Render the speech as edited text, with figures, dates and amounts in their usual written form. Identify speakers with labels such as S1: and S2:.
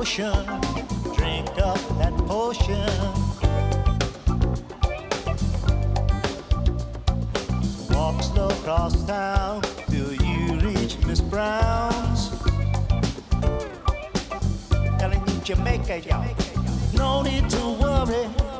S1: motion. Drink up that potion. Walk slow across town till you reach Miss Brown's. Telling you Jamaica, y'all. No need to worry.